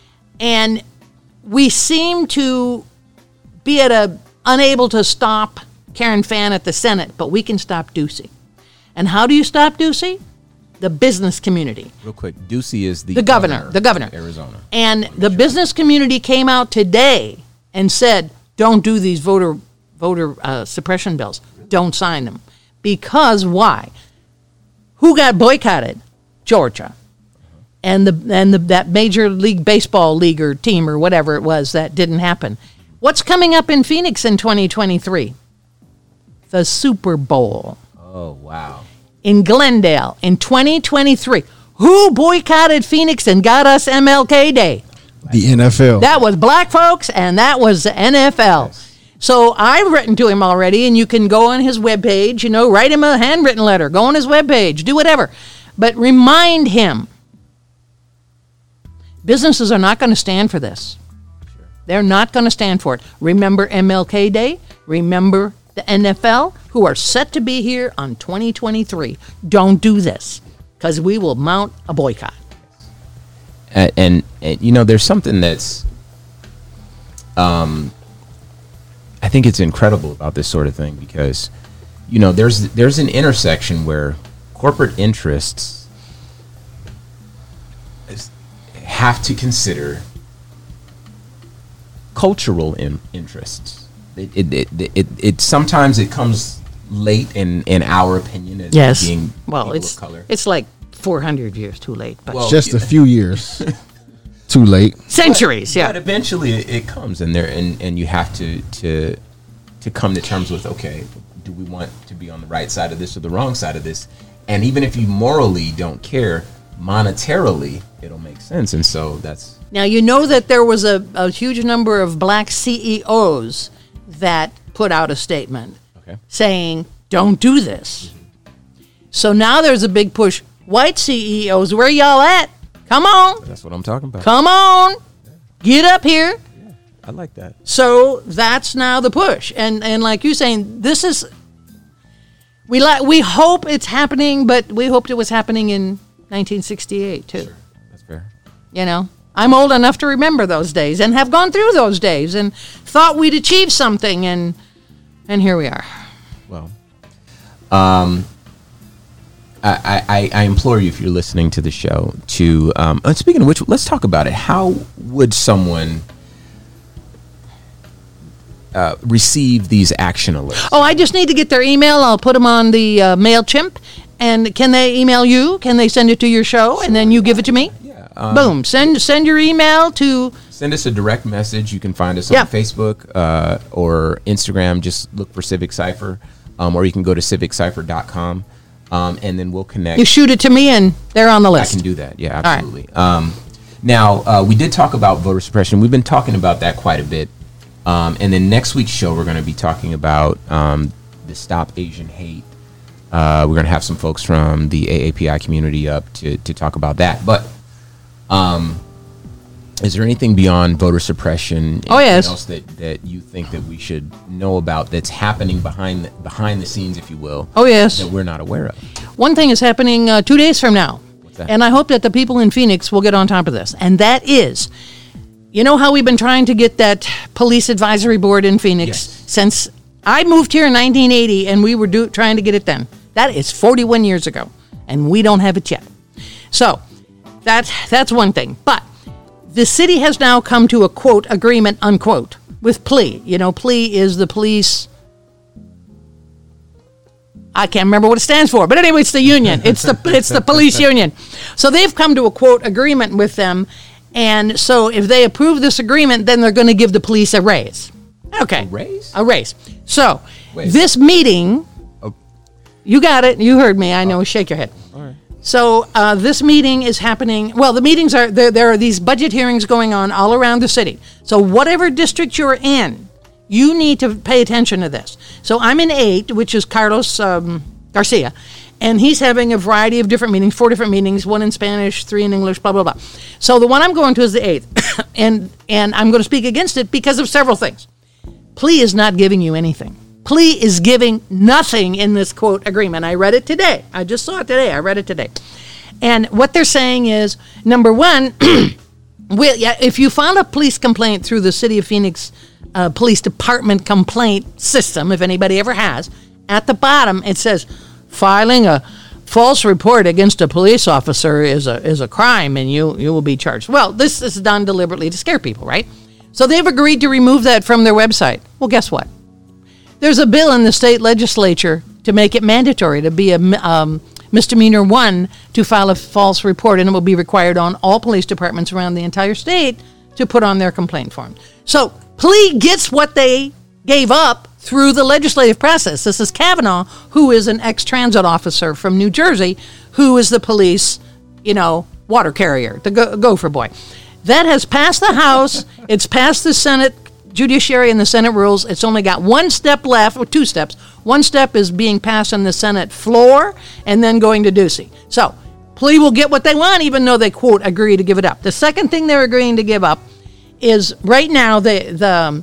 And we seem to be at a unable to stop Karen Fann at the Senate, but we can stop Ducey. And how do you stop Ducey? The business community. Real quick, Ducey is the, the governor, governor, the governor of Arizona. And the sure. business community came out today and said, don't do these voter voter uh, suppression bills. Don't sign them. Because why? Who got boycotted? Georgia. And the and the that Major League Baseball league or team or whatever it was that didn't happen. What's coming up in Phoenix in twenty twenty-three? The Super Bowl. Oh, wow. In Glendale in twenty twenty-three. Who boycotted Phoenix and got us M L K Day? The N F L. That was black folks, and that was the N F L. Yes. So I've written to him already, and you can go on his webpage, you know, write him a handwritten letter, go on his webpage, do whatever. But remind him, businesses are not going to stand for this. Sure. They're not going to stand for it. Remember M L K Day. Remember the N F L, who are set to be here on twenty twenty-three. Don't do this, because we will mount a boycott. And, and, and, you know, there's something that's, um, I think it's incredible about this sort of thing because, you know, there's there's an intersection where corporate interests is, have to consider cultural in, interests. It it, it it it it sometimes it comes late in in our opinion as Yes. being Well, people it's of color. it's like four hundred years too late, but Well, Just a few years. Too late. centuries, yeah. But eventually it, it comes in there, and, and you have to, to to come to terms with, okay, do we want to be on the right side of this or the wrong side of this? And even if you morally don't care, monetarily it'll make sense. And so that's Now, you know that there was a, a huge number of black C E Os that put out a statement okay. saying, don't do this. So now there's a big push. White C E Os, where y'all at? Come on. That's what I'm talking about. Come on. Get up here. I like that. So that's now the push. And and like you're saying, this is, we like we hope it's happening, but we hoped it was happening in nineteen sixty-eight too. Sure. That's fair. You know, I'm old enough to remember those days and have gone through those days and thought we'd achieve something, and and here we are. Well, um, I, I, I implore you, if you're listening to the show, to um, uh, speaking of which, let's talk about it. How would someone uh, receive these action alerts? Oh, I just need to get their email. I'll put them on the uh, MailChimp. And can they email you? Can they send it to your show and then you give it to me? Yeah. Um, Boom. Send send your email to. Send us a direct message. You can find us Yeah. on Facebook uh, or Instagram. Just look for Civic Cypher, um, or you can go to civic cypher dot com, um, and then we'll connect. You shoot it to me and they're on the I list. can do that. Yeah, right. absolutely. Um, now, uh, we did talk about voter suppression. We've been talking about that quite a bit. Um, and then next week's show, we're going to be talking about um, the Stop Asian Hate. Uh, we're going to have some folks from the A A P I community up to, to talk about that. But um, is there anything beyond voter suppression? Oh, yes. Anything else that, that you think that we should know about that's happening behind the, behind the scenes, if you will, Oh, yes. that we're not aware of? One thing is happening uh, two days from now. What's that? And I hope that the people in Phoenix will get on top of this. And that is, you know how we've been trying to get that police advisory board in Phoenix Yes. since I moved here in nineteen eighty, and we were do, trying to get it then. That is forty-one years ago, and we don't have it yet. So that, that's one thing. But the city has now come to a, quote, agreement, unquote, with P L E. You know, P L E is the police... I can't remember what it stands for, but anyway, it's the union. It's the it's the police union. So they've come to a, quote, agreement with them, and so if they approve this agreement, then they're going to give the police a raise. Okay. A raise? A raise. So Wait. this meeting, Oh. you got it. You heard me. I know. Shake your head. All right. So uh, this meeting is happening. Well, the meetings are there. There are these budget hearings going on all around the city. So whatever district you're in, you need to pay attention to this. So I'm in eight, which is Carlos um, Garcia, and he's having a variety of different meetings, four different meetings, one in Spanish, three in English, blah blah blah. So the one I'm going to is the eighth, and and I'm going to speak against it because of several things. P L E is not giving you anything. P L E is giving nothing in this, quote, agreement. I read it today. I just saw it today. I read it today. And what they're saying is, number one, well, yeah, if you file a police complaint through the City of Phoenix uh, Police Department complaint system, if anybody ever has, at the bottom it says, filing a false report against a police officer is a is a crime and you, you will be charged. Well, this is done deliberately to scare people, right? So they've agreed to remove that from their website. Well, guess what? There's a bill in the state legislature to make it mandatory to be a um, misdemeanor one, to file a false report, and it will be required on all police departments around the entire state to put on their complaint form. So plea gets what they gave up through the legislative process. This is Kavanaugh, who is an ex-transit officer from New Jersey, who is the police, you know, water carrier, the go- gopher boy. That has passed the House. It's passed the Senate Judiciary and the Senate rules. It's only got one step left, or two steps. One step is being passed on the Senate floor and then going to Ducey. So plea will get what they want, even though they, quote, agree to give it up. The second thing they're agreeing to give up is right now they, the,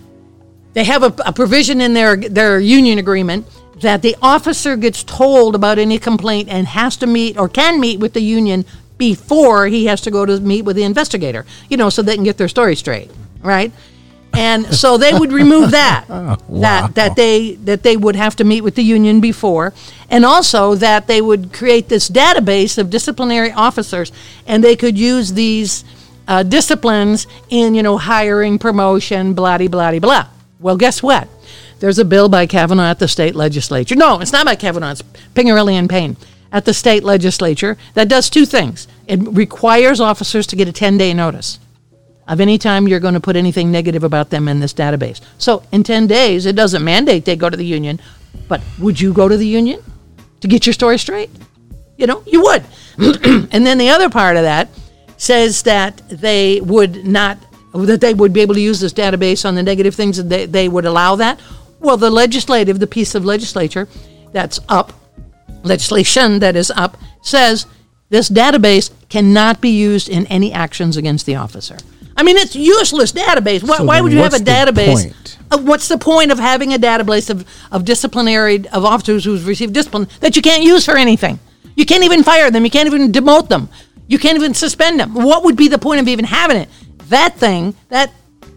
they have a, a provision in their, their union agreement that the officer gets told about any complaint and has to meet or can meet with the union before he has to go to meet with the investigator, you know, so they can get their story straight, right? And so they would remove that, oh, wow. that that they that they would have to meet with the union before, and also that they would create this database of disciplinary officers, and they could use these uh, disciplines in, you know, hiring, promotion, blah, de, blah, de, blah. Well, guess what? There's a bill by Kavanaugh at the state legislature. No, it's not by Kavanaugh. It's Pingerelli and Payne at the state legislature that does two things. It requires officers to get a ten-day notice of any time you're going to put anything negative about them in this database. So in ten days, it doesn't mandate they go to the union, but would you go to the union to get your story straight? You know, you would. And then the other part of that says that they would not, that they would be able to use this database on the negative things, and they, they would allow that. Well, the legislative, the piece of legislature that's up, legislation that is up, says this database cannot be used in any actions against the officer. I mean, it's useless database. Why, So why then would you have a what's the database? point? Uh, what's the point of having a database of, of disciplinary, of officers who've received discipline that you can't use for anything? You can't even fire them. You can't even demote them. You can't even suspend them. What would be the point of even having it? That thing, that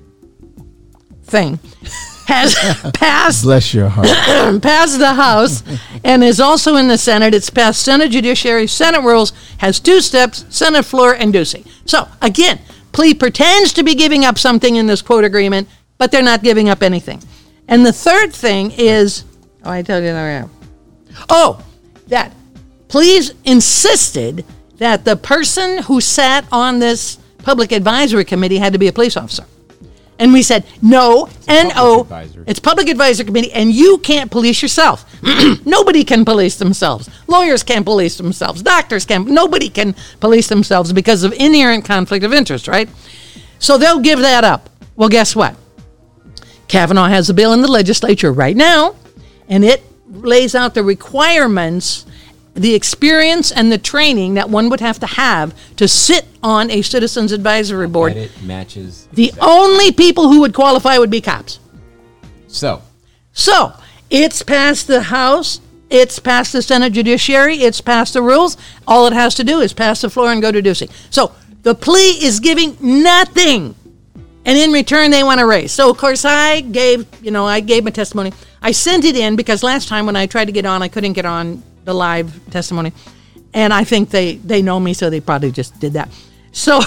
thing has passed Bless your heart. passed the House and is also in the Senate. It's passed Senate Judiciary, Senate rules, has two steps, Senate floor, and Ducey. So, again, plea pretends to be giving up something in this quote agreement, but they're not giving up anything. And the third thing is, oh, I tell you that. Oh, that pleas insisted that the person who sat on this public advisory committee had to be a police officer. And we said, no, N O, advisory. it's public advisory committee, and you can't police yourself. Nobody can police themselves. Lawyers can't police themselves. Doctors can't. Nobody can police themselves because of inherent conflict of interest, right? So they'll give that up. Well, guess what? Kavanaugh has a bill in the legislature right now, and it lays out the requirements, the experience and the training that one would have to have to sit on a citizens advisory board. It matches. The exactly. only people who would qualify would be cops. So, So it's passed the House, it's passed the Senate Judiciary, it's passed the rules. All it has to do is pass the floor and go to Ducey. So the plea is giving nothing, and in return they want to raise. So of course I gave, you know, I gave my testimony. I sent it in because last time when I tried to get on, I couldn't get on the live testimony, and I think they they know me, so they probably just did that. So,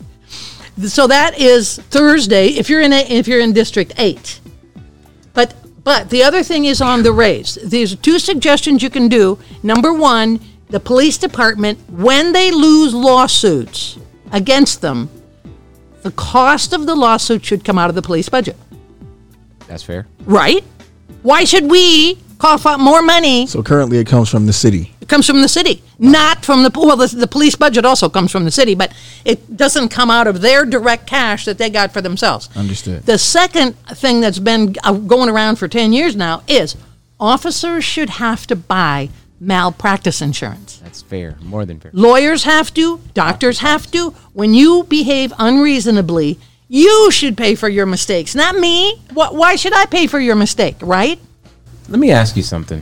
so that is Thursday. If you're in a, if you're in District Eight, but but the other thing is on the raise. There's two suggestions you can do. Number one, the police department, when they lose lawsuits against them, the cost of the lawsuit should come out of the police budget. that's fair. Right? Why should we cough up more money? So currently it comes from the city. It comes from the city, not from the, well, the, the police budget also comes from the city, but it doesn't come out of their direct cash that they got for themselves. Understood. The second thing that's been uh, going around for ten years now is officers should have to buy malpractice insurance. That's fair. More than fair. Lawyers have to, doctors have to. When you behave unreasonably, you should pay for your mistakes, not me. Wh- Why should I pay for your mistake, right? Let me ask you something.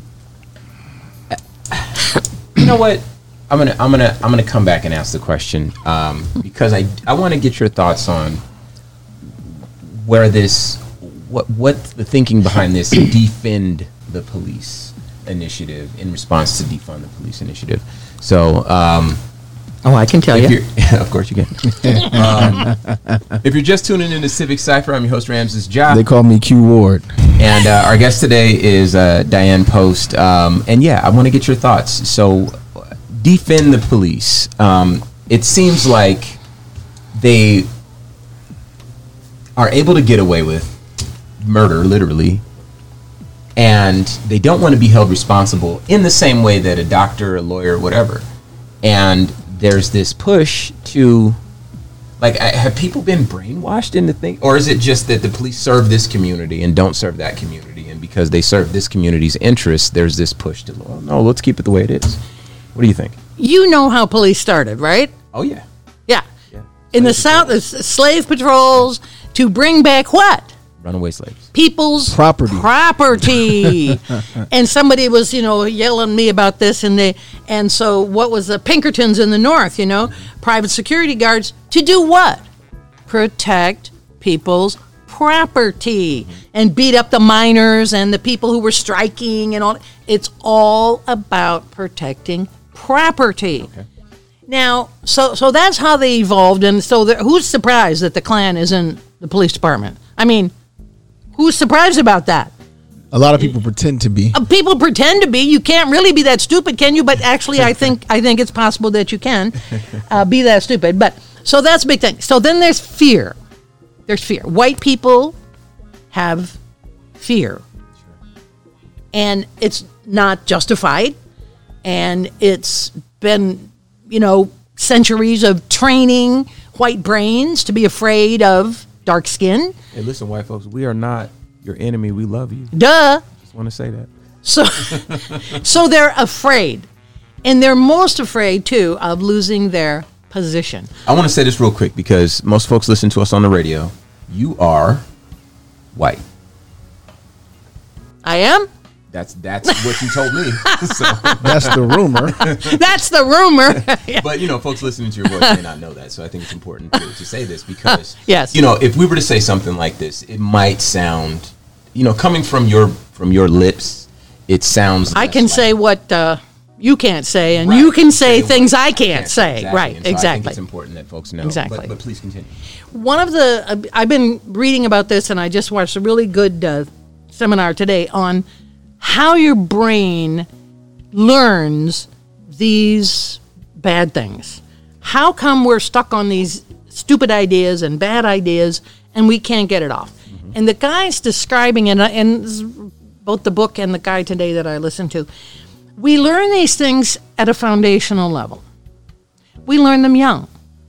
You know what? I'm gonna I'm gonna I'm gonna come back and ask the question um, because I I want to get your thoughts on where this what what the thinking behind this defend the police initiative in response to defund the police initiative. So um, Oh, I can tell If you. you're- of course you can. um, if you're just tuning in to Civic Cypher, I'm your host, Ramses Ja. They call me Q Ward. And uh, our guest today is uh, Diane Post. Um, and yeah, I want to get your thoughts. So, defend the police. Um, it seems like they are able to get away with murder, literally, and they don't want to be held responsible in the same way that a doctor, a lawyer, whatever. And there's this push to, like, I- have people been brainwashed into think, or is it just that the police serve this community and don't serve that community, and because they serve this community's interests, there's this push to, well, no, let's keep it the way it is. What do you think? You know how police started, right? Oh yeah, Yeah. yeah. In the Slave South, patrol. it's slave patrols to bring back what? Runaway slaves. People's Property. property. And somebody was, you know, yelling at me about this, and they, and so what was the Pinkertons in the North, you know, private security guards to do what? Protect people's property and beat up the miners and the people who were striking and all. It's all about protecting property. Okay. Now, so so that's how they evolved, and so there, who's surprised that the Klan is in the police department? I mean, who's surprised about that? A lot of people pretend to be. Uh, people pretend to be. You can't really be that stupid, can you? But actually, I think I think it's possible that you can uh, be that stupid. But so that's a big thing. So then there's fear. There's fear. White people have fear, and it's not justified, and it's been, you know, centuries of training white brains to be afraid of dark skin. Hey, listen, white folks, we are not your enemy. We love you. Duh. Just want to say that. So, so they're afraid, and they're most afraid too of losing their position. I want to say this real quick because most folks listen to us on the radio. You are white. I am. That's that's what you told me. So, That's the rumor. That's the rumor. Yeah. but you know, folks listening to your voice may not know that. So I think it's important to, to say this because, Yes. you know, if we were to say something like this, it might sound, you know, coming from your from your lips, it sounds. I less can like- say what uh, you can't say, and Right. you can say what things I you can't say. Exactly. Right? And so I think Exactly. it's important that folks know. Exactly. But, but please continue. One of the uh, I've been reading about this, and I just watched a really good uh, seminar today on how your brain learns these bad things. How come we're stuck on these stupid ideas and bad ideas, and we can't get it off? Mm-hmm. And the guy's describing it, and this is both the book and the guy today that I listened to. We learn these things at a foundational level. We learn them young.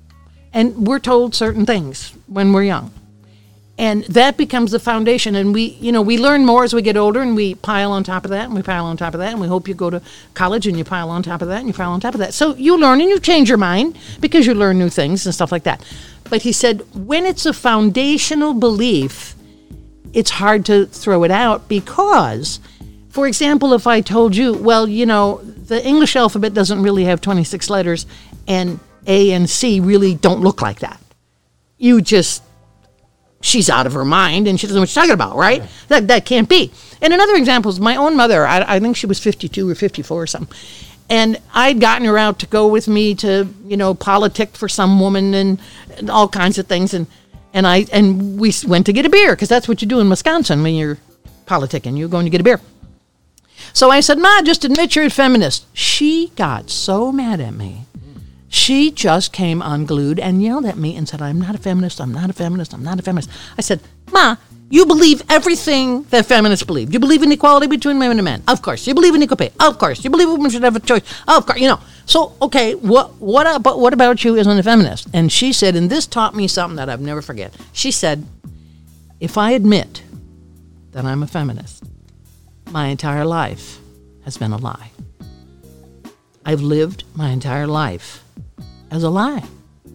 And we're told certain things when we're young. And that becomes the foundation. And we, you know, we learn more as we get older, and we pile on top of that, and we pile on top of that, and we hope you go to college and you pile on top of that, and you pile on top of that. So you learn and you change your mind because you learn new things and stuff like that. But he said, when it's a foundational belief, it's hard to throw it out because, for example, if I told you, well, you know, the English alphabet doesn't really have twenty-six letters, and A and C really don't look like that. You just, she's out of her mind and she doesn't know what she's talking about, right? Yeah. That that can't be. And another example is my own mother. I, I think she was fifty-two or fifty-four or something. And I'd gotten her out to go with me to, you know, politic for some woman and, and all kinds of things. And, and I and we went to get a beer because that's what you do in Wisconsin when you're politicking. You're going to get a beer. So I said, Ma, just admit you're a feminist. She got so mad at me. She just came unglued and yelled at me and said, I'm not a feminist, I'm not a feminist, I'm not a feminist. I said, Ma, you believe everything that feminists believe. You believe in equality between women and men. Of course. You believe in equal pay. Of course. You believe women should have a choice. Of course. You know. So, okay, what what about, what about you as a feminist? And she said, and this taught me something that I've never forget. She said, if I admit that I'm a feminist, my entire life has been a lie. I've lived my entire life as a lie.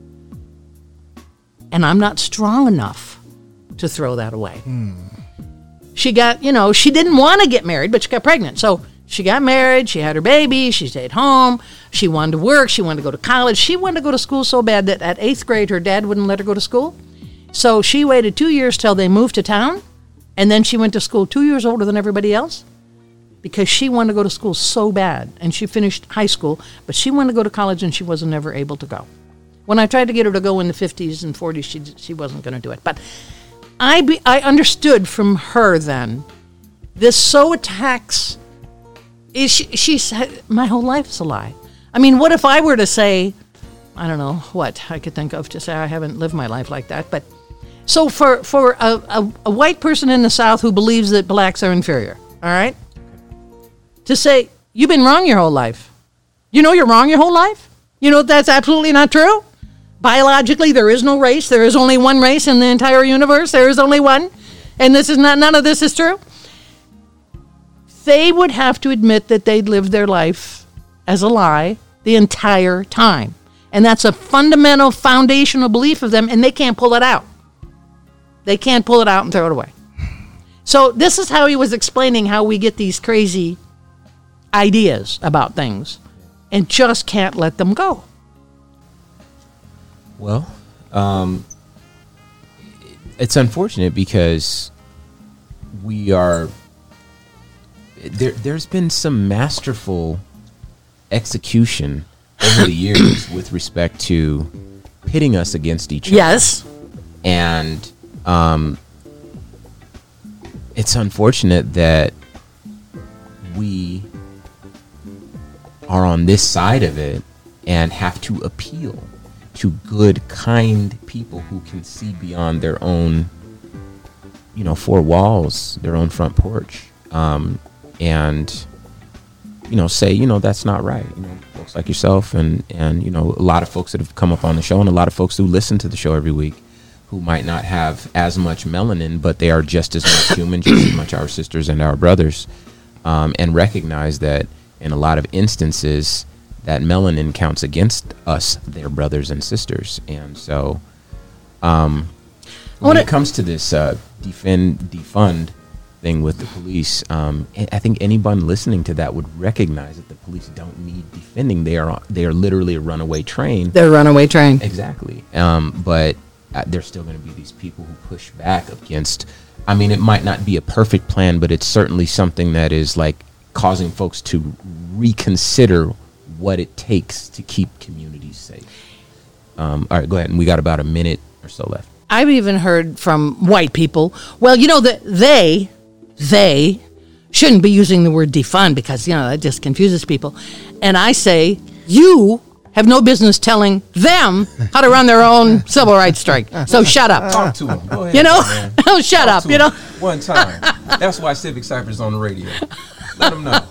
And I'm not strong enough to throw that away. Mm. She got, you know, she didn't want to get married, but she got pregnant. So she got married, she had her baby, she stayed home, she wanted to work, she wanted to go to college. She wanted to go to school so bad that at eighth grade, her dad wouldn't let her go to school. So she waited two years till they moved to town, and then she went to school two years older than everybody else. because she wanted to go to school so bad, and she finished high school, but she wanted to go to college, and she was never able to go. When I tried to get her to go in the fifties and forties, she she wasn't going to do it. But I be, I understood from her then, this so attacks. Is she, she said my whole life's a lie. I mean, what if I were to say, I don't know what I could think of to say I haven't lived my life like that, but so for for a, a, a white person in the South who believes that blacks are inferior, all right, to say you've been wrong your whole life. You know you're wrong your whole life. You know that's absolutely not true. Biologically, there is no race. There is only one race in the entire universe. There is only one, and this is not. None of this is true. They would have to admit that they'd lived their life as a lie the entire time, and that's a fundamental, foundational belief of them, and they can't pull it out. They can't pull it out and throw it away. So this is how he was explaining how we get these crazy ideas about things, and just can't let them go. Well, um, it's unfortunate because we are there. There's been some masterful execution over the years with respect to pitting us against each other. Yes, and um, it's unfortunate that we are on this side of it and have to appeal to good, kind people who can see beyond their own, you know, four walls, their own front porch, um, and, you know, say, you know, that's not right. You know, folks like yourself and, and, you know, a lot of folks that have come up on the show and a lot of folks who listen to the show every week who might not have as much melanin, but they are just as much human, just as much our sisters and our brothers, um, and recognize that in a lot of instances, that melanin counts against us, their brothers and sisters. And so um, when it comes to this uh, defend, defund thing with the police, um, I think anyone listening to that would recognize that the police don't need defending. They are they are literally a runaway train. they're a runaway train. Exactly. Um, but uh, there's still going to be these people who push back against, I mean, it might not be a perfect plan, but it's certainly something that is like causing folks to reconsider what it takes to keep communities safe. Um, all right, go ahead. And we got about a minute or so left. I've even heard from white people, well, you know, that they, they shouldn't be using the word defund because, you know, that just confuses people. And I say, you have no business telling them how to run their own civil rights strike. So shut up. Talk to them. Go ahead, you know, man. oh, shut Talk up, to you know. 'em one time. That's why Civic Cypher's on the radio. Let them know.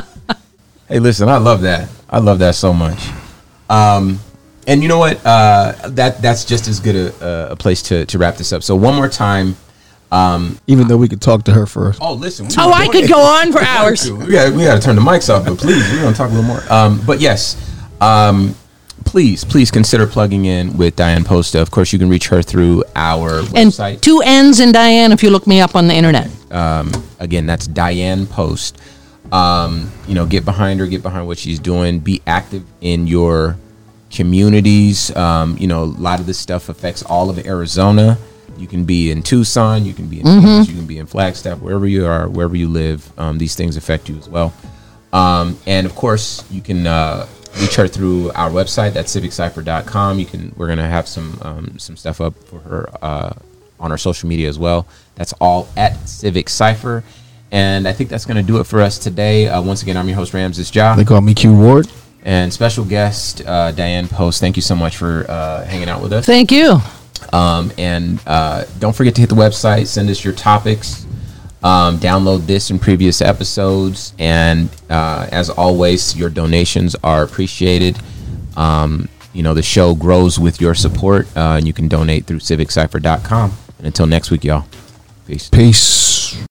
Hey, listen, I love that. I love that so much. Um, and you know what? Uh, that that's just as good a, a place to, to wrap this up. So one more time. Um, Even though we could talk to her first. oh, listen. we Oh, were I doing could it. go on for hours. We got we got to turn the mics off, but please, we're gonna talk a little more. Um, but yes, um, please, please consider plugging in with Diane Posta. Of course, you can reach her through our And website. two N's in Diane if you look me up on the internet. Um, again, that's Diane Post. Um, you know, get behind her, get behind what she's doing, be active in your communities. Um, you know, a lot of this stuff affects all of Arizona. You can be in Tucson, you can be in Mm-hmm. Phoenix, you can be in Flagstaff, wherever you are, wherever you live. Um, these things affect you as well. Um, and of course, you can uh, reach her through our website. That's civic cypher dot com. You can. We're gonna have some um, some stuff up for her uh, on our social media as well. That's all at Civic Cypher. And I think that's going to do it for us today. Uh, once again, I'm your host, Ramses Ja. They call me Q Ward. And special guest, uh, Diane Post. Thank you so much for uh, hanging out with us. Thank you. Um, and uh, don't forget to hit the website, send us your topics, um, download this and previous episodes. And uh, as always, your donations are appreciated. Um, you know, the show grows with your support, uh, and you can donate through civic cypher dot com. And until next week, y'all. Peace. Peace.